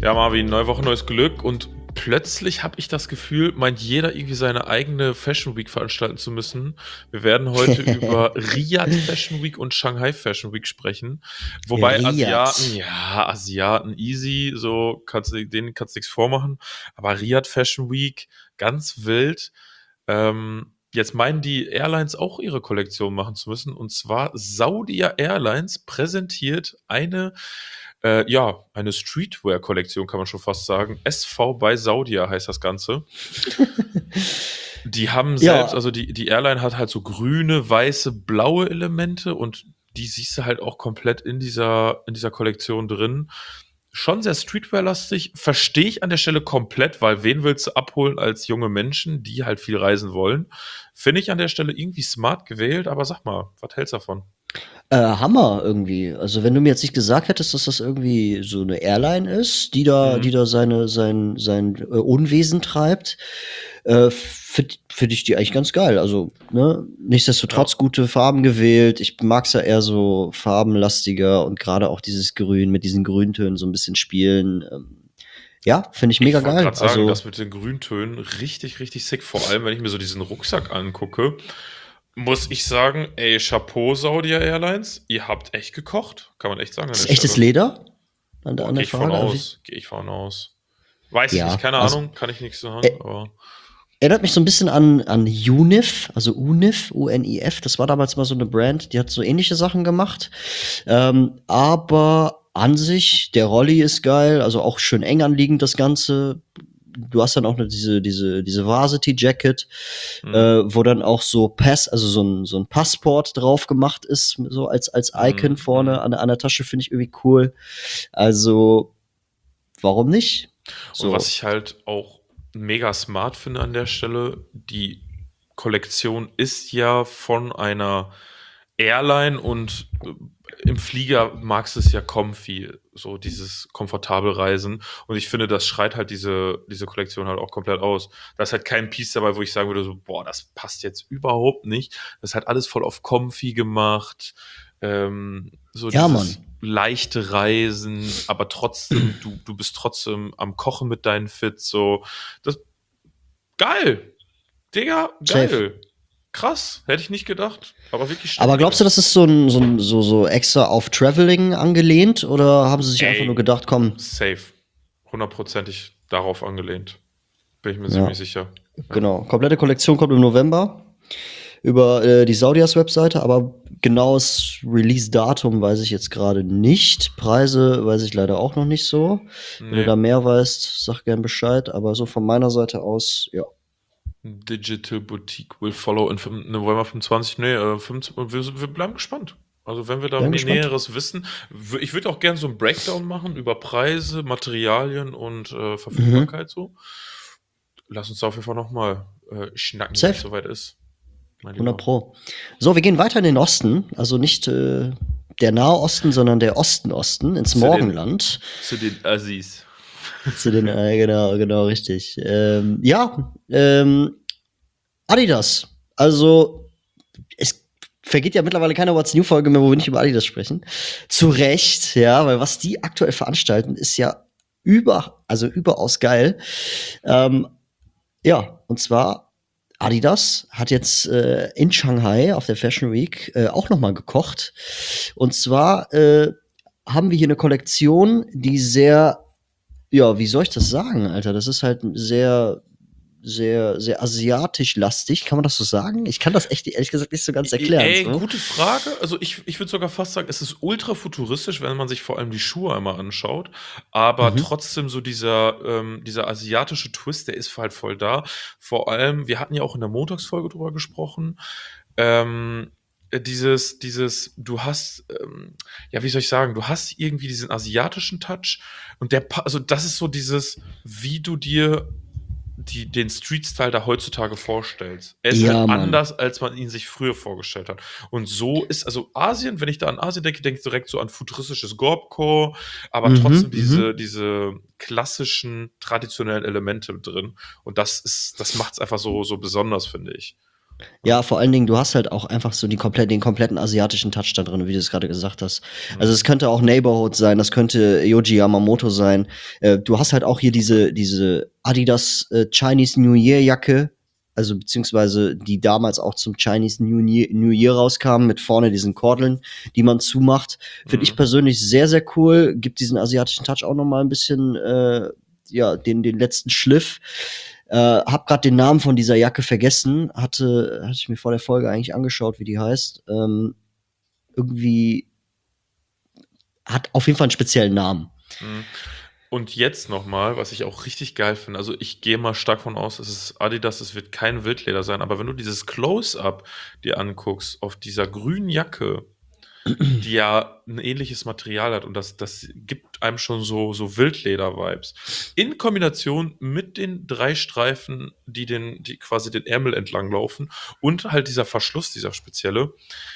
Ja, Marvin, neue Woche, neues Glück und plötzlich habe ich das Gefühl, meint jeder irgendwie seine eigene Fashion Week veranstalten zu müssen. Wir werden heute über Riyadh Fashion Week und Shanghai Fashion Week sprechen. Wobei Asiaten, Riyadh. ja, Asiaten easy, so denen kannst du nichts vormachen. Aber Riyadh Fashion Week, ganz wild. Jetzt meinen die Airlines auch ihre Kollektion machen zu müssen. Und zwar Saudia Airlines präsentiert eine Streetwear-Kollektion, kann man schon fast sagen. SV bei Saudia heißt das Ganze. Die haben selbst, Ja, also die Airline hat halt so grüne, weiße, blaue Elemente und die siehst du halt auch komplett in dieser Kollektion drin. Schon sehr Streetwear-lastig, verstehe ich an der Stelle komplett, weil wen willst du abholen als junge Menschen, die halt viel reisen wollen? Finde ich an der Stelle irgendwie smart gewählt, aber sag mal, was hältst du davon? Hammer irgendwie. Also, wenn du mir jetzt nicht gesagt hättest, dass das irgendwie so eine Airline ist, die da sein Unwesen treibt, finde ich die eigentlich ganz geil. Also, ne, Ja. nichtsdestotrotz gute Farben gewählt. Ich mag's ja eher so farbenlastiger und gerade auch dieses Grün mit diesen Grüntönen so ein bisschen spielen. Ja, finde ich mega Ich wollte geil. gerade sagen, Also, das mit den Grüntönen richtig, richtig sick. Vor allem, wenn ich mir so diesen Rucksack angucke, muss ich sagen, ey, Chapeau, Saudi Airlines, ihr habt echt gekocht. Kann man echt sagen an ist der echtes Stelle. Leder an der Boah, an gehe der ich von Frage. aus. Gehe ich von aus. Weiß ich nicht, Ja, keine also, Ahnung, kann ich nichts sagen, äh, aber. erinnert mich so ein bisschen an Unif, also Unif, UNIF. Das war damals mal so eine Brand, die hat so ähnliche Sachen gemacht. Aber an sich, der Rolli ist geil, also auch schön eng anliegend das Ganze. Du hast dann auch diese Varsity Jacket, Hm, wo dann auch so also so ein Passport drauf gemacht ist, so als Icon hm, vorne hm. an der Tasche, finde ich irgendwie cool. Also, warum nicht? Und was So. ich halt auch mega smart finde an der Stelle, die Kollektion ist ja von einer Airline und im Flieger magst du es ja comfy, so dieses komfortabel Reisen. Und ich finde, das schreit halt diese Kollektion halt auch komplett aus. Da ist halt kein Piece dabei, wo ich sagen würde, so, boah, das passt jetzt überhaupt nicht. Das ist halt alles voll auf comfy gemacht. So Ja, Mann. dieses leichte Reisen, aber trotzdem, du bist trotzdem am Kochen mit deinen Fits, so. Das, geil. Digga, Safe. geil. Krass. Hätte ich nicht gedacht, aber wirklich Aber stark, glaubst ja. du, das ist so extra auf Traveling angelehnt oder haben sie sich einfach nur Ey, gedacht, komm, safe. Hundertprozentig darauf angelehnt. Bin ich mir ja, ziemlich sicher. Ja. genau. Komplette Kollektion kommt im November über die Saudias-Webseite, aber genaues Release-Datum weiß ich jetzt gerade nicht. Preise weiß ich leider auch noch nicht so. Wenn du Nee. da mehr weißt, sag gern Bescheid. Aber so von meiner Seite aus, ja. Digital Boutique will follow in November 25. Nee, 25, wir bleiben gespannt. Also, wenn wir da Bin mehr gespannt. Näheres wissen, ich würde auch gerne so einen Breakdown machen über Preise, Materialien und Mhm. Verfügbarkeit so. Lass uns da auf jeden Fall nochmal schnacken, wenn es Safe. soweit ist, mein 100 Lieber. Pro. So, wir gehen weiter in den Osten. Also nicht der Nahe Osten, sondern der Osten, ins Zu den, Morgenland. zu den Assis. Zu den, genau, richtig. Ja, Adidas. Also, es vergeht ja mittlerweile keine What's New-Folge mehr, wo wir nicht über Adidas sprechen. Zu Recht, ja, weil was die aktuell veranstalten, ist ja also überaus geil. Ähm, ja, und zwar Adidas hat jetzt in Shanghai auf der Fashion Week auch noch mal gekocht. Und zwar haben wir hier eine Kollektion, die sehr, ja, wie soll ich das sagen, Alter? Das ist halt sehr asiatisch lastig. Kann man das so sagen? Ich kann das echt ehrlich gesagt nicht so ganz erklären. Ey, So. gute Frage. Also ich würde sogar fast sagen, es ist ultra futuristisch, wenn man sich vor allem die Schuhe einmal anschaut. Aber Mhm. trotzdem so dieser asiatische Twist, der ist halt voll da. Vor allem, wir hatten ja auch in der Montagsfolge drüber gesprochen. Ähm, du hast, ja, wie soll ich sagen, du hast irgendwie diesen asiatischen Touch und also das ist so dieses, wie du dir den Street-Style da heutzutage vorstellst. Er ist halt Ja, Mann. anders, als man ihn sich früher vorgestellt hat. Und so ist, also Asien, wenn ich da an Asien denke, denke ich direkt so an futuristisches Gorbcore, aber trotzdem Mhm. diese klassischen, traditionellen Elemente drin. Und das macht es einfach so besonders, finde ich. Ja. Ja, vor allen Dingen, du hast halt auch einfach so den kompletten asiatischen Touch da drin, wie du es gerade gesagt hast. Also es Mhm. könnte auch Neighborhood sein, das könnte Yohji Yamamoto sein. Du hast halt auch hier diese Adidas Chinese New Year Jacke, also beziehungsweise die damals auch zum Chinese New Year rauskam, mit vorne diesen Kordeln, die man zumacht. Finde ich Mhm. persönlich sehr, sehr cool. Gibt diesen asiatischen Touch auch noch mal ein bisschen, ja, den letzten Schliff. Hab grad den Namen von dieser Jacke vergessen. Hatte ich mir vor der Folge eigentlich angeschaut, wie die heißt. Irgendwie hat auf jeden Fall einen speziellen Namen. Mhm. Und jetzt nochmal, was ich auch richtig geil finde, also ich gehe mal stark von aus, es ist Adidas, es wird kein Wildleder sein, aber wenn du dieses Close-Up dir anguckst auf dieser grünen Jacke, die ja ein ähnliches Material hat und das gibt einem schon so Wildleder-Vibes. In Kombination mit den 3 Streifen, die quasi den Ärmel entlang laufen und halt dieser Verschluss, dieser spezielle.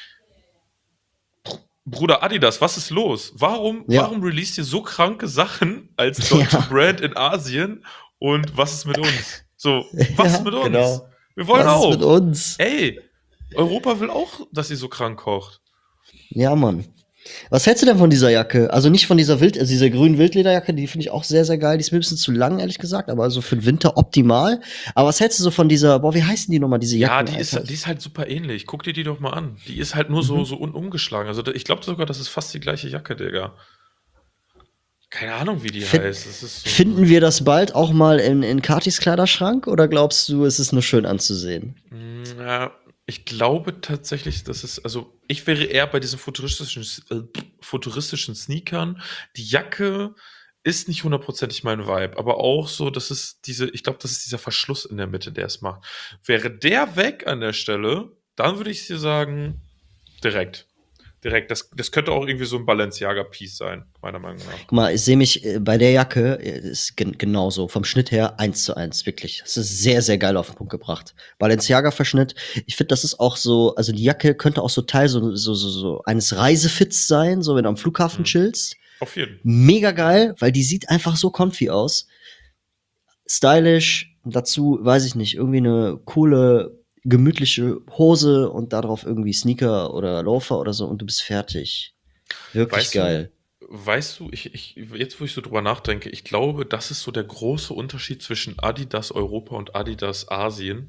Bruder Adidas, was ist los? Ja, Warum released ihr so kranke Sachen als deutsche ja, Brand in Asien und was ist mit uns? So, was ist ja, mit uns? genau. Wir wollen Was ist mit auch. uns? Ey, Europa will auch, dass ihr so krank kocht. Ja, Mann. Was hältst du denn von dieser Jacke? Also nicht von dieser grünen Wildlederjacke, die finde ich auch sehr, sehr geil. Die ist mir ein bisschen zu lang, ehrlich gesagt, aber also für den Winter optimal. Aber was hältst du so von dieser, boah, wie heißen die nochmal, diese Ja, Jacken, Alter? die ist halt super ähnlich. Guck dir die doch mal an. Die ist halt nur Mhm. so umgeschlagen. Also ich glaube sogar, das ist fast die gleiche Jacke, Digga. Keine Ahnung, wie die Fin heißt. Das ist Finden wir das bald auch mal in Katis Kleiderschrank oder glaubst du, es ist nur schön anzusehen? Ja, ich glaube tatsächlich, dass es, also ich wäre eher bei diesen futuristischen Sneakern. Die Jacke ist nicht hundertprozentig mein Vibe, aber auch so, ich glaube, das ist dieser Verschluss in der Mitte, der es macht. Wäre der weg an der Stelle, dann würde ich dir sagen, direkt. Direkt. Das könnte auch irgendwie so ein Balenciaga-Piece sein, meiner Meinung nach. Guck mal, ich sehe mich bei der Jacke, ist genauso, vom Schnitt her 1:1, wirklich. Das ist sehr, sehr geil auf den Punkt gebracht. Balenciaga-Verschnitt. Ich finde, das ist auch so, also die Jacke könnte auch so Teil so eines Reisefits sein, so wenn du am Flughafen Mhm. chillst. Auf jeden. Mega geil, weil die sieht einfach so comfy aus. Stylisch, dazu, weiß ich nicht, irgendwie eine coole, gemütliche Hose und darauf irgendwie Sneaker oder Loafer oder so und du bist fertig. Wirklich Weißt du, geil. jetzt wo ich so drüber nachdenke, ich glaube, das ist so der große Unterschied zwischen Adidas Europa und Adidas Asien.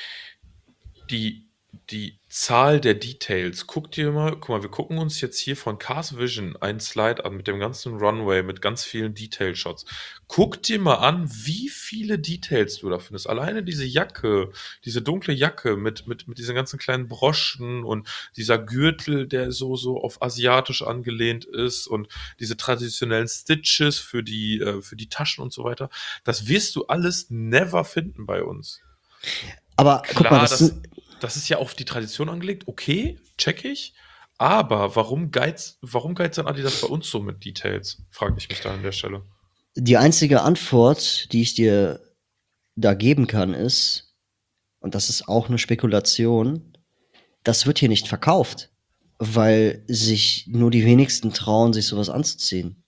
Die Zahl der Details. Guck mal, wir gucken uns jetzt hier von Cars Vision einen Slide an mit dem ganzen Runway, mit ganz vielen Detail-Shots. Guck dir mal an, wie viele Details du da findest. Alleine diese Jacke, diese dunkle Jacke mit diesen ganzen kleinen Broschen und dieser Gürtel, der so auf asiatisch angelehnt ist und diese traditionellen Stitches für die Taschen und so weiter. Das wirst du alles never finden bei uns. Aber guck mal, Klar, das ist ja auf die Tradition angelegt, okay, check ich. Aber warum geizt dann Adidas bei uns so mit Details? Frage ich mich da an der Stelle. die einzige Antwort, die ich dir da geben kann, ist, und das ist auch eine Spekulation, das wird hier nicht verkauft, weil sich nur die wenigsten trauen, sich sowas anzuziehen.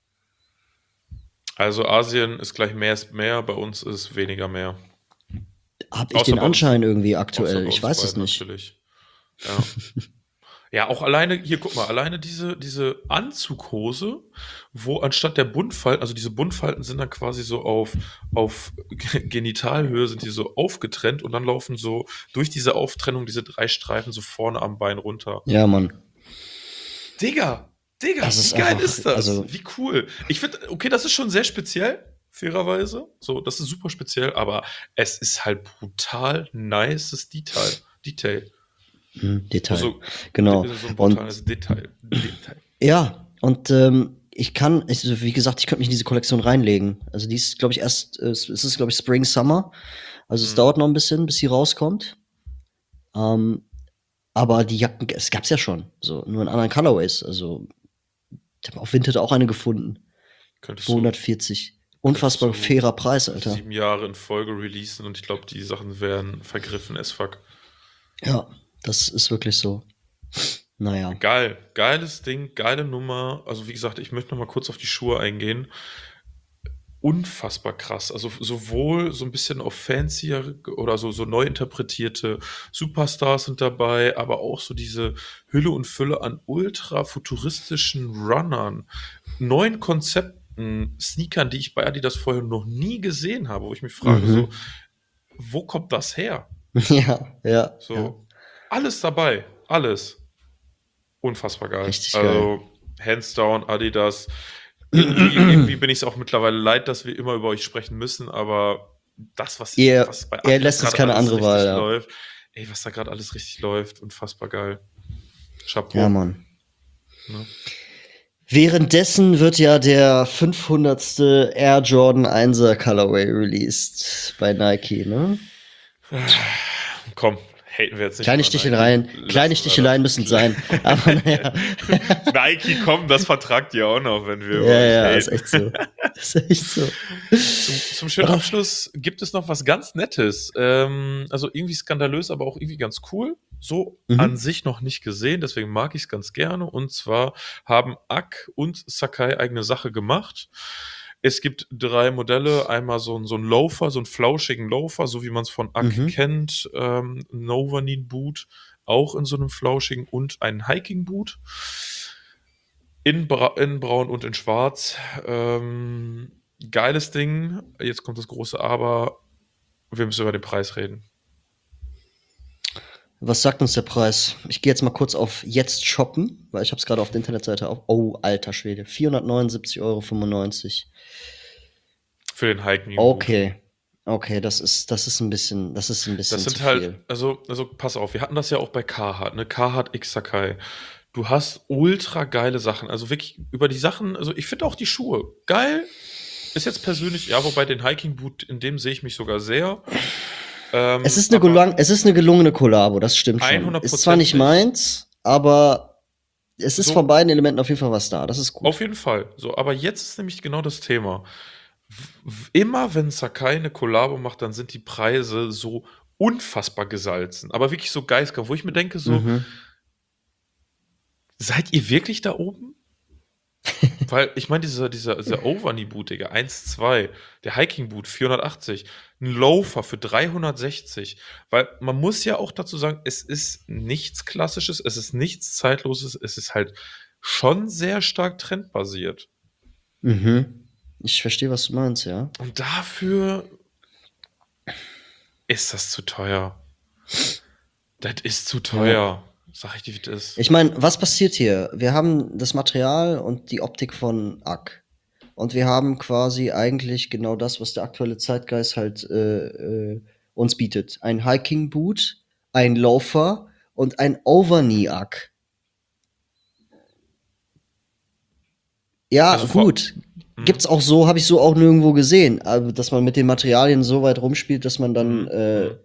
Also Asien ist gleich mehr ist mehr, bei uns ist weniger mehr. Hab ich Außer den bei uns, Anschein irgendwie außer aktuell. bei Ich uns weiß es beiden nicht. natürlich. Ja. Ja, auch alleine, hier, guck mal, alleine diese Anzughose, wo anstatt der Buntfalten, also diese Buntfalten sind dann quasi so auf Genitalhöhe, sind die so aufgetrennt und dann laufen so durch diese Auftrennung diese 3 Streifen so vorne am Bein runter. Ja, Mann. Digga, Digga, Das wie ist geil einfach, ist das? also, Wie cool. Ich finde, okay, das ist schon sehr speziell, fairerweise. So, das ist super speziell, aber es ist halt brutal nices Detail. Detail. Also, Genau. so ein Und brutales Detail. Detail. ja, und wie gesagt, ich könnte mich in diese Kollektion reinlegen. Also die ist, glaube ich, es ist, glaube ich, Spring, Summer. Also es Mhm. dauert noch ein bisschen, bis sie rauskommt. Ähm, aber die Jacken, es gab's ja schon, so, nur in anderen Colorways. Also, ich habe auf Vinted auch eine gefunden für Könntest du, 140. könntest Unfassbar du fairer Preis, Alter. 7 Jahre in Folge releasen und ich glaube, die Sachen wären vergriffen as fuck. Ja, das ist wirklich so. Naja. Geil, geiles Ding, geile Nummer. Also wie gesagt, ich möchte noch mal kurz auf die Schuhe eingehen. unfassbar krass. Also sowohl so ein bisschen auf fancier oder so neu interpretierte Superstars sind dabei, aber auch so diese Hülle und Fülle an ultra futuristischen Runnern, neuen Konzepten, Sneakern, die ich bei Adidas vorher noch nie gesehen habe, wo ich mich frage, so, Mhm. wo kommt das her? Ja, ja, ja. So, alles dabei, alles. Unfassbar geil. Richtig geil. Also, hands down, Adidas. Irgendwie bin ich es auch mittlerweile leid, dass wir immer über euch sprechen müssen, aber das, Er, was bei er Adidas lässt uns gerade keine alles andere Wahl, richtig ja. läuft, ey, was da gerade alles richtig läuft, unfassbar geil. Ja, Chapeau. Mann. Ne? Währenddessen wird ja der 500. Air Jordan 1er Colorway released bei Nike, ne? Komm, haten wir jetzt nicht Kleine über Nike. Sticheleien, kleine Lassen wir Sticheleien das. müssen sein. Aber naja. Nike, komm, das vertragt ihr auch noch, wenn wir über Ja, euch ja, ist haten. echt so. Ist echt so. Zum schönen Abschluss gibt es noch was ganz Nettes. Also irgendwie skandalös, aber auch irgendwie ganz cool. So an Mhm. sich noch nicht gesehen, deswegen mag ich es ganz gerne. Und zwar haben Ak und Sakai eigene Sache gemacht. Es gibt 3 Modelle. Einmal so ein Loafer, so einen flauschigen Loafer, so wie man es von Ak Mhm. kennt. Ein Novanin Boot, auch in so einem flauschigen und einen Hiking Boot. In braun und in schwarz. Geiles Ding. Jetzt kommt das große Aber. Wir müssen über den Preis reden. Was sagt uns der Preis? Ich gehe jetzt mal kurz auf Jetzt shoppen, weil ich habe es gerade auf der Internetseite auf. Oh, alter Schwede. 479,95 €. Für den Hiking Boot. Okay. Okay, das ist ein Das bisschen zu sind halt, viel. also pass auf, wir hatten das ja auch bei Carhartt, ne? Carhartt X Sakai. Du hast ultra geile Sachen. Also wirklich über die Sachen, also ich finde auch die Schuhe geil. Ist jetzt persönlich, ja, wobei den Hiking Boot, in dem sehe ich mich sogar sehr. Aber Es ist eine gelungene Kollabo, das stimmt schon. Ist zwar nicht 100%ig meins, aber es ist von so. beiden Elementen auf jeden Fall was da. Das ist Auf gut. jeden Fall. So, aber jetzt ist nämlich genau das Thema. Immer wenn Sakai eine Kollabo macht, dann sind die Preise so unfassbar gesalzen. Aber wirklich so geistig, wo ich mir denke, so, Mhm. seid ihr wirklich da oben? Weil, ich meine, dieser Overknee-Boot, Digga, 1,2, der Hiking-Boot 480, ein Loafer für 360. Weil man muss ja auch dazu sagen, es ist nichts Klassisches, es ist nichts Zeitloses, es ist halt schon sehr stark trendbasiert. Mhm. Ich verstehe, was du meinst, ja. Und dafür ist das zu teuer. Das ist zu Ja. teuer. Sag ich dir, wie das ist. Ich meine, was passiert hier? Wir haben das Material und die Optik von Ack. Und wir haben quasi eigentlich genau das, was der aktuelle Zeitgeist halt uns bietet. Ein Hiking Boot, ein Loafer und ein Overknee Ack. Ja, Also gut. hm, Gibt's auch so, habe ich so auch nirgendwo gesehen, aber dass man mit den Materialien so weit rumspielt, hm, hm.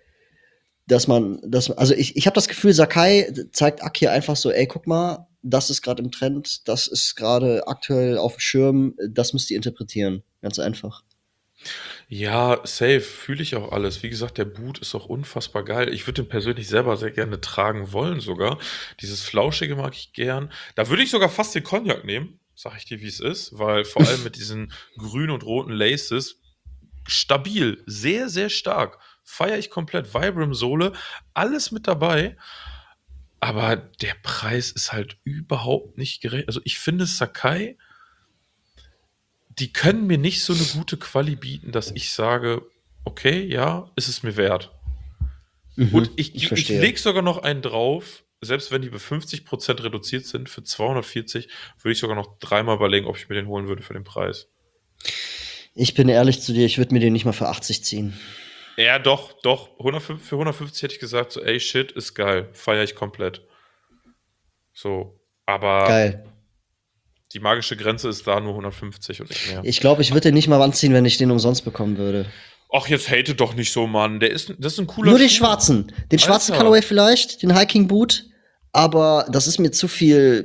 also ich habe das Gefühl, Sakai zeigt Ak hier einfach so, ey, guck mal, das ist gerade im Trend, das ist gerade aktuell auf dem Schirm, das müsst ihr interpretieren. Ganz einfach. Ja, safe, fühle ich auch alles. Wie gesagt, der Boot ist auch unfassbar geil. Ich würde den persönlich selber sehr gerne tragen wollen sogar. Dieses Flauschige mag ich gern. Da würde ich sogar fast den Cognac nehmen, sag ich dir, wie es ist, weil vor allem mit diesen grünen und roten Laces stabil, sehr, sehr stark. Feiere ich komplett. Vibram-Sohle, alles mit dabei. Aber der Preis ist halt überhaupt nicht gerecht. Also ich finde Sakai, die können mir nicht so eine gute Quali bieten, dass ich sage, okay, ja, ist es mir wert. Und Mhm, ich ich verstehe. lege sogar noch einen drauf, selbst wenn die bei 50% reduziert sind, für 240, würde ich sogar noch dreimal überlegen, ob ich mir den holen würde für den Preis. Ich bin ehrlich zu dir, ich würde mir den nicht mal für 80 ziehen. Ja, doch. 105, für 150 hätte ich gesagt, so, ey, shit, ist geil. Feiere ich komplett. So. Aber Geil. die magische Grenze ist da nur 150 und nicht mehr. Ich glaube, ich würde den nicht mal anziehen, wenn ich den umsonst bekommen würde. Ach, jetzt hate doch nicht so, Mann. Das ist ein cooler Nur den Schuh. schwarzen. Den schwarzen Alter. Colorway vielleicht, den Hiking Boot. Aber das ist mir zu viel.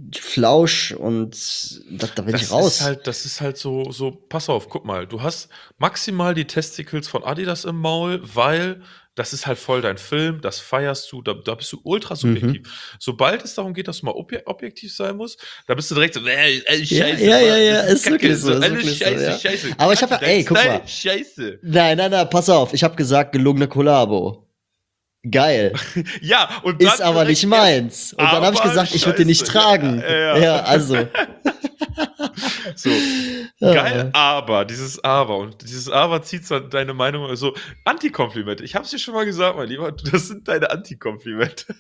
Flausch und da bin ich raus. Das ist halt so, pass auf, guck mal, du hast maximal die Testicles von Adidas im Maul, weil das ist halt voll dein Film, das feierst du, da bist du ultra subjektiv. Sobald es darum geht, dass du mal objektiv sein musst, da bist du direkt so, scheiße, Ja, das ist wirklich so, ist alles wirklich so, scheiße, ja. scheiße. Aber ich habe ja, ey, guck mal. Scheiße. Nein, pass auf, ich habe gesagt, gelungene Kollabo. Geil. Ja, und dann Ist aber direkt nicht meins. Und dann habe ich aber gesagt, ich würde den nicht scheiße. tragen. Ja. Ja, also. So, geil, aber, dieses Aber. Und dieses Aber zieht dann deine Meinung, so Antikomplimente. Ich hab's dir schon mal gesagt, mein Lieber, das sind deine Antikomplimente.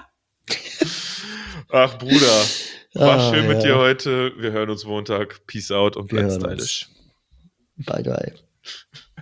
Ach, Bruder, war schön mit dir heute. Wir hören uns Montag. Peace out und bleib stylisch. Bye.